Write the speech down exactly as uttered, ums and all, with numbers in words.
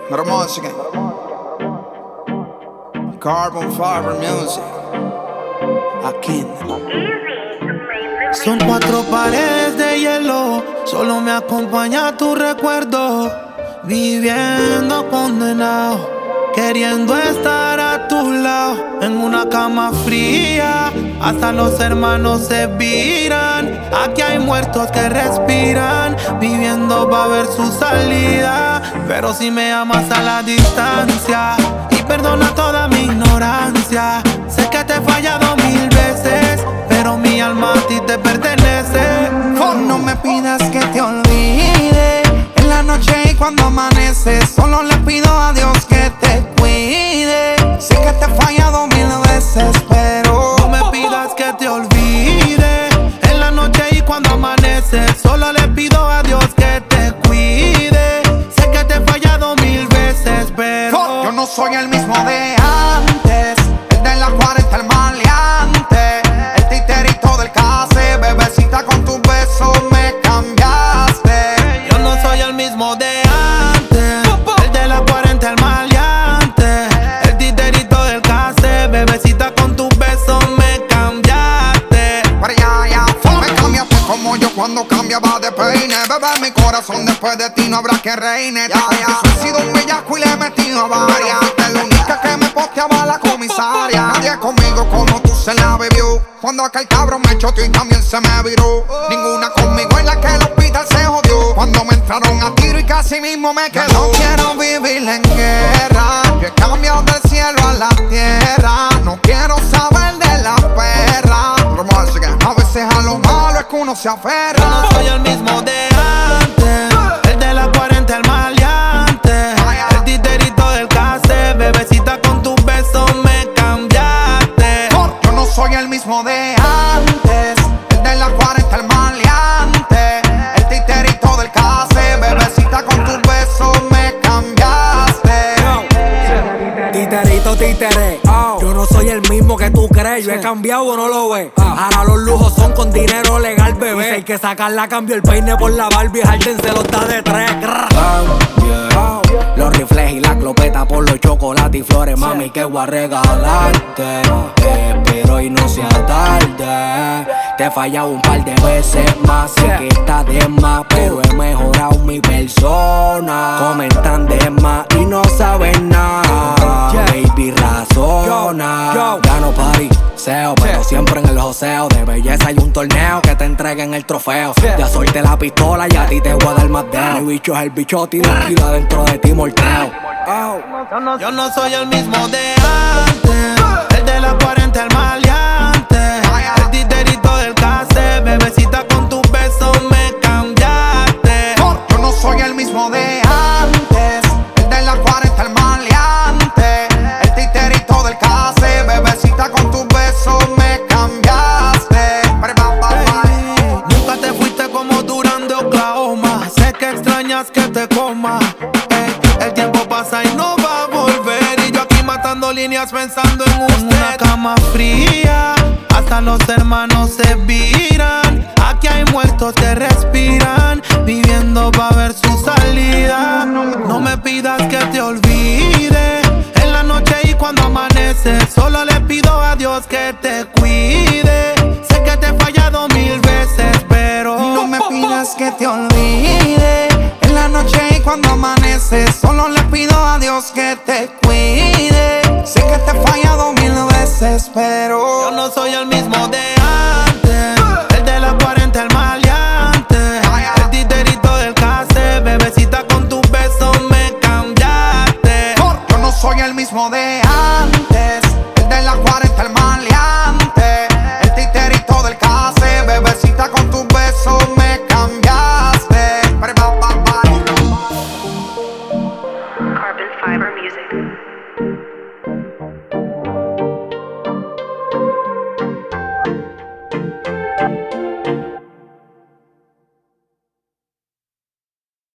Gramoscica, Carbon Fiber Music. Aquí. Son cuatro paredes de hielo, solo me acompaña tu recuerdo. Viviendo condenado, queriendo estar a tu lado. En una cama fría, hasta los hermanos se viran. Aquí hay muertos que respiran, viviendo va a ver su salida. Pero si me amas a la distancia y perdona toda mi ignorancia. Sé que te he fallado mil veces, pero mi alma a ti te pertenece. No me pidas que te olvide en la noche y cuando amanece. Solo le pido a Dios que te cuide. Sé que te he fallado mil veces, pero no me pidas que te olvide en la noche y cuando amanece. Solo le pido a Dios que te cuide. Sé que te he fallado mil veces, pero yo no soy el mismo de antes. El de la cuarenta, el maleante, el titerito del case. Bebecita, con tus besos me cambiaste. Yo no soy el mismo de antes. El de la cuarenta, el maleante, el titerito del case. Bebecita, con tus besos me cambiaste. Pero ya, ya, me cambiaste como yo cuando cambiaba de peine. Bebé, mi corazón después de ti no habrá que reine. Ya, ya, he sido un bellaco y le he metido a varias. Fuiste la única que me posteaba la comisaria. Nadie conmigo como tú se la bebió. Cuando aquel cabrón me choteó y también se me viró. Ninguna conmigo en la que el hospital se jodió. Cuando me entraron a tiro y casi mismo me quedó. No quiero vivir en guerra. Yo he cambiado del cielo a la tierra. No quiero saber de la perra. A veces a lo malo es que uno se aferra. Yo no soy el mismo de antes. El de la cuarenta, el maleante, el titerito del case. Bebecita, con tus besos me cambiaste. Yo no soy el mismo de antes. El de la cuarenta, el maleante, el titerito del case. Bebecita, con tus besos me cambiaste. Titerito, títere, oh. Yo no soy el mismo que tú crees. Yo he cambiado o no lo ves. Ahora los lujos son con dinero legal, bebé. Y si hay que sacarla, cambio el peine por la Barbie. Harden se los da de tres. Cambio los rifles y la clopeta por los chocolates y flores. Mami, que voy a regalarte. Espero y no sea tarde. Te he fallado un par de veces más. Sé que está de más, pero he mejorado mi persona. Comentan de más y no saben nada. Baby, razona. Gano party, seo, pero siempre en el joseo. De belleza hay un torneo que te entreguen el trofeo. Ya solté la pistola y a ti te voy a dar más dedo. Mi bicho es el bichote y la vida dentro de ti morteo. Oh. Yo no soy el mismo de antes. El de la cuarenta, el maleante, el titerito del case. Bebecita, con tus besos me cambiaste. Yo no soy el mismo de antes. El de la cuarenta, el maleante, el titerito del case. Bebecita, con tus besos me cambiaste. Hey, nunca te fuiste como Durán de Oklahoma. Sé que extrañas que te coma. Hey, el tiempo pasa y no va a volver. Y yo aquí matando líneas pensando en usted. En una cama fría, hasta los hermanos se viran. Aquí hay muertos que respiran, viviendo va a ver su salida. No me pidas que te olvide en la noche y cuando amanece. Solo le pido a Dios que te cuide. Sé que te he fallado mil veces, pero no me pidas que te olvide en la noche y cuando amanece. Solo le pido a Dios que te cuide. Sé que te he fallado mil veces, pero yo no soy el mismo de antes. El de la cuarenta, el maleante, el titerito del case. Bebecita, con tus besos me cambiaste. Yo no soy el mismo de antes. El de la cuarenta, el maleante, el titerito del case. Bebecita, con tus besos me cambiaste. Carbon Fiber Music.